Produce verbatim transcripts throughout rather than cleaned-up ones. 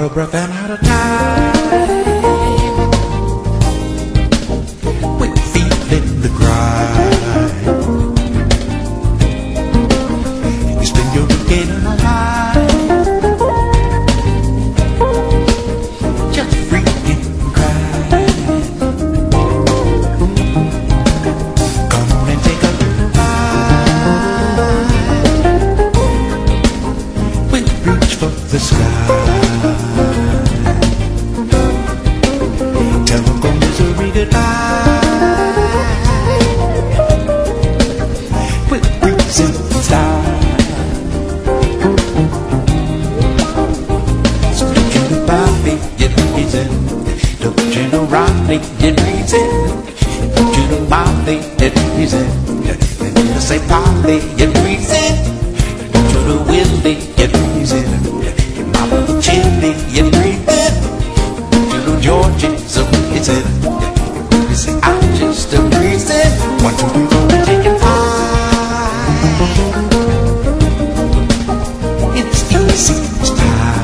of breath and out of time. We're feeling the grind. You spend your weekend in a line, just freaking crying. Come on and take a little ride. We reach for the sky. Get reason, don't you know Molly, get reason. You say Polly, get reason. Don't you know Willie, get reason. Your mama Chili, get reason. Don't you know Georgie, so reason. You say I'm just a reason. One, two, three, four, take it high. It's easy, it's time.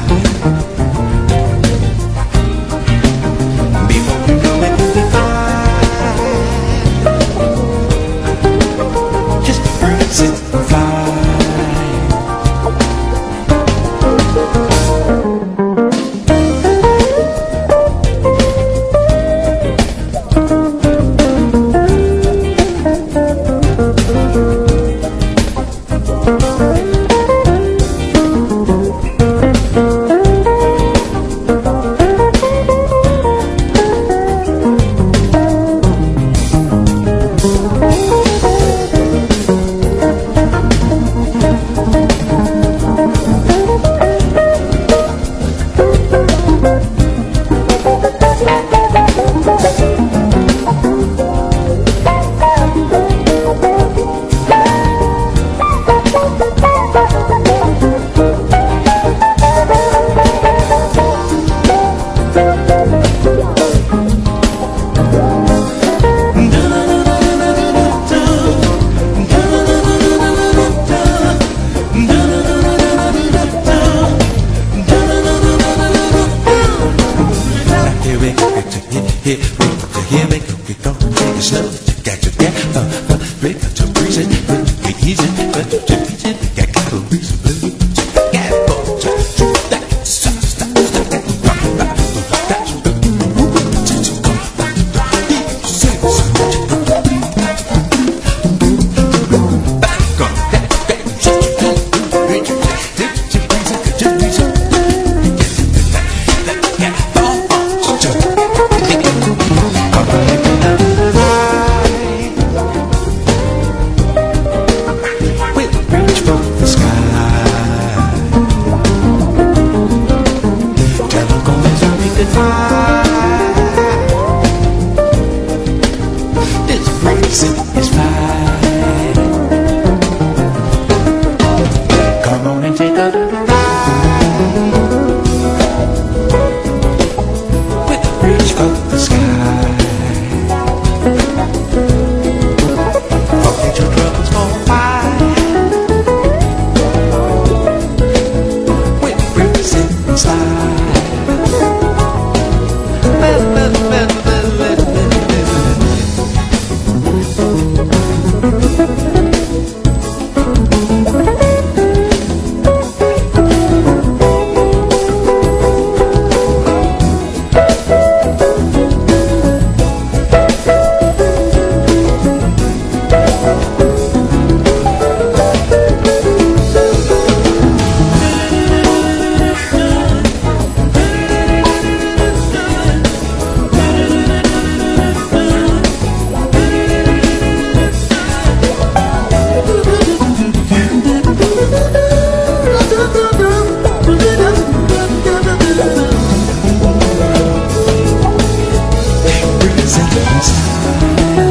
Here we go, here we go, we go, take it slow, got to get the, the, break up to breeze it, but we easy, but to beat it, got got a reason, blue, got go, to that, stop, stop, stop, that, rock, rock, that, back on that, back, it's fine. Come on and take a little ride with the reach for the sky. Forget your troubles for a while with breeze and slide. Inside.